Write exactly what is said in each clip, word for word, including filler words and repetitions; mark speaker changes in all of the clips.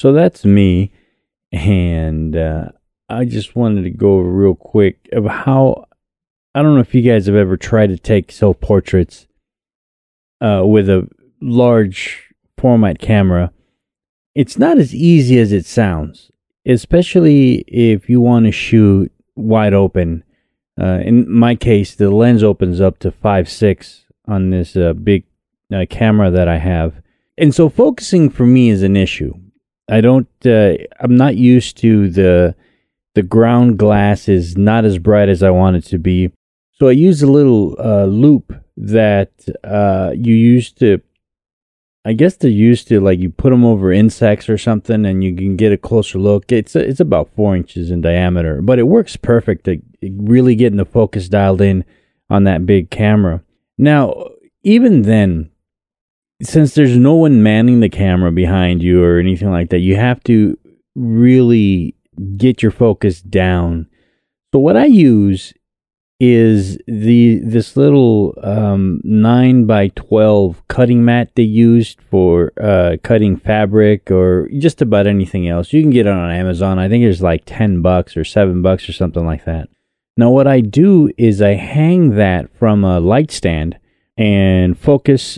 Speaker 1: So that's me, and uh, I just wanted to go over real quick of how, I don't know if you guys have ever tried to take self-portraits uh, with a large format camera. It's not as easy as it sounds, especially if you want to shoot wide open. Uh, in my case, the lens opens up to five six on this uh, big uh, camera that I have. And so focusing for me is an issue. I don't, uh, I'm not used to the, the ground glass is not as bright as I want it to be. So I use a little uh, loop that uh, you use to, I guess they're used to, like you put them over insects or something and you can get a closer look. It's it's about four inches in diameter, but it works perfect to really getting the focus dialed in on that big camera. Now, even then, since there's no one manning the camera behind you or anything like that, you have to really get your focus down. So what I use is the this little um, nine by twelve cutting mat they used for uh, cutting fabric or just about anything else. You can get it on Amazon. I think it's like ten bucks or seven bucks or something like that. Now what I do is I hang that from a light stand and focus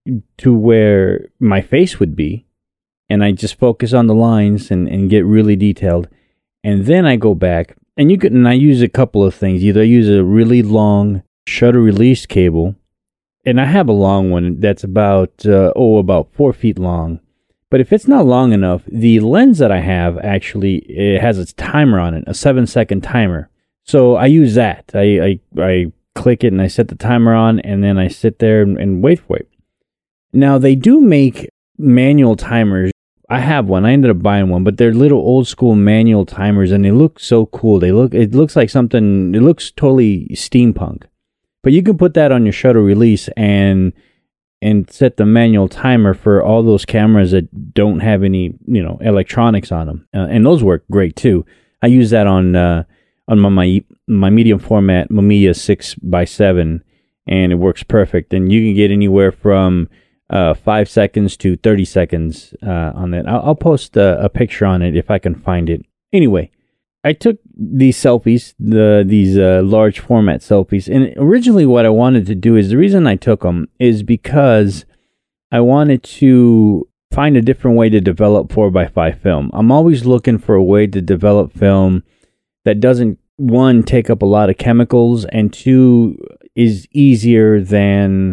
Speaker 1: to where my face would be. And I just focus on the lines and, and get really detailed. And then I go back. And you can, and I use a couple of things. Either I use a really long shutter release cable, and I have a long one that's about, uh, oh, about four feet long. But if it's not long enough, the lens that I have actually, it has its timer on it, a seven second timer. So I use that. I, I, I click it and I set the timer on, and then I sit there and, and wait for it. Now they do make manual timers. I have one. I ended up buying one, but they're little old school manual timers, and they look so cool. They look. It looks like something. It looks totally steampunk. But you can put that on your shutter release and and set the manual timer for all those cameras that don't have any, you know, electronics on them, uh, and those work great too. I use that on uh, on my, my my medium format Mamiya six by seven, and it works perfect. And you can get anywhere from Uh, five seconds to thirty seconds uh, on that. I'll, I'll post a, a picture on it if I can find it. Anyway, I took these selfies, the these uh, large format selfies, and originally what I wanted to do is, the reason I took them is because I wanted to find a different way to develop four by five film. I'm always looking for a way to develop film that doesn't, one, take up a lot of chemicals, and two, is easier than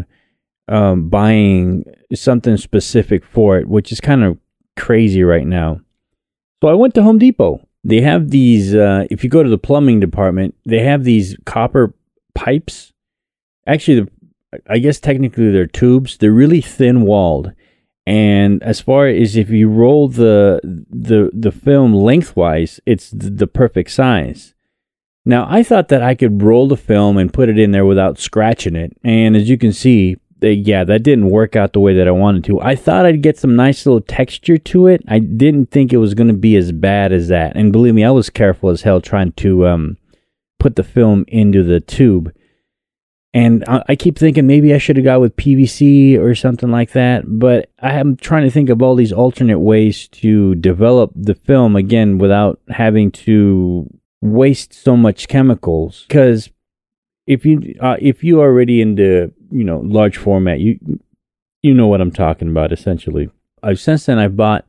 Speaker 1: Um, buying something specific for it, which is kind of crazy right now. So I went to Home Depot. They have these, uh, if you go to the plumbing department, they have these copper pipes. Actually, the, I guess technically they're tubes. They're really thin walled. And as far as if you roll the the, the film lengthwise, it's the, the perfect size. Now, I thought that I could roll the film and put it in there without scratching it. And as you can see, yeah, that didn't work out the way that I wanted to. I thought I'd get some nice little texture to it. I didn't think it was going to be as bad as that. And believe me, I was careful as hell trying to um, put the film into the tube. And I, I keep thinking maybe I should have got with P V C or something like that. But I am trying to think of all these alternate ways to develop the film, again, without having to waste so much chemicals. Because if you uh, if you are already into, you know, large format, you you know what I'm talking about, essentially. I've since then I've bought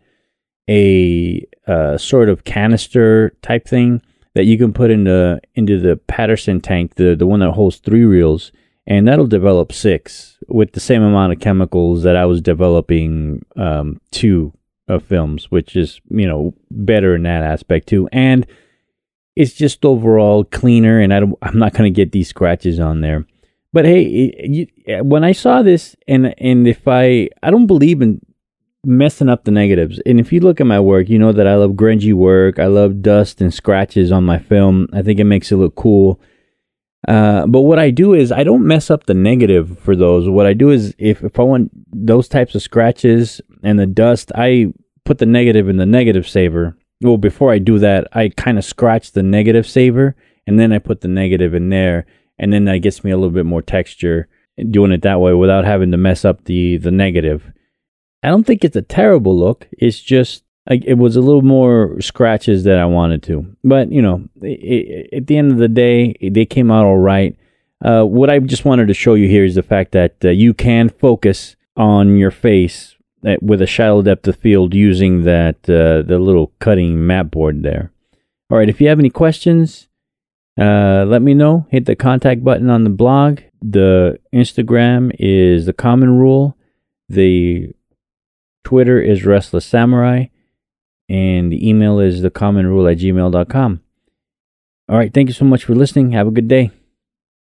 Speaker 1: a uh, sort of canister type thing that you can put into into the Patterson tank, the the one that holds three reels, and that'll develop six with the same amount of chemicals that I was developing um, two of films, which is, you know, better in that aspect too. And it's just overall cleaner, and I don't, I'm not going to get these scratches on there. But hey, it, you, when I saw this, and and if I, I don't believe in messing up the negatives. And if you look at my work, you know that I love grungy work. I love dust and scratches on my film. I think it makes it look cool. Uh, but what I do is I don't mess up the negative for those. What I do is if, if I want those types of scratches and the dust, I put the negative in the negative saver. Well, before I do that, I kind of scratch the negative saver, and then I put the negative in there, and then that gets me a little bit more texture doing it that way without having to mess up the, the negative. I don't think it's a terrible look. It's just I, it was a little more scratches that I wanted to. But, you know, it, it, at the end of the day, they came out all right. Uh, what I just wanted to show you here is the fact that uh, you can focus on your face with a shallow depth of field using that uh, the little cutting mat board there. All right, if you have any questions, uh, let me know. Hit the contact button on the blog. The Instagram is The Common Rule. The Twitter is Restless Samurai. And the email is thecommonrule at gmail dot com. All right, thank you so much for listening. Have a good day.